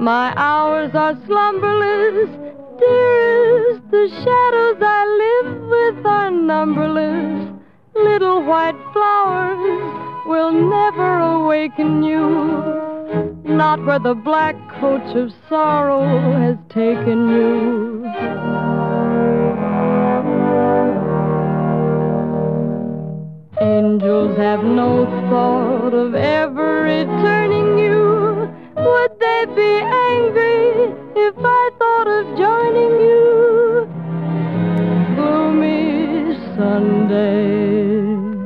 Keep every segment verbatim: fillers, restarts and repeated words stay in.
My hours are slumberless, dearest. The shadows I live with are numberless. Little white flowers will never awaken you, not where the black coach of sorrow has taken you. Angels have no thought of ever returning you. Would they be angry if I thought of joining you? Gloomy Sunday.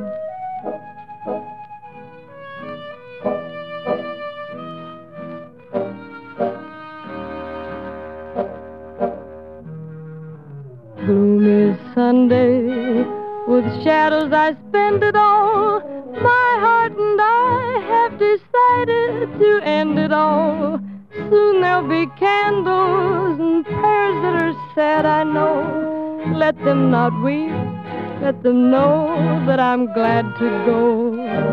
Gloomy Sunday, with shadows I spend it all. My heart and I have decided to end it all. Soon there'll be candles and prayers that are sad, I know. Let them not weep, let them know that I'm glad to go.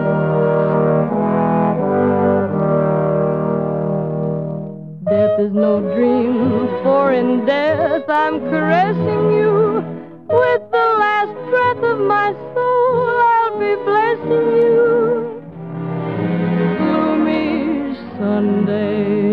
Death is no dream, for in death I'm caressing you. With the last breath of my soul, I'll be blessing you. Gloomy Sunday.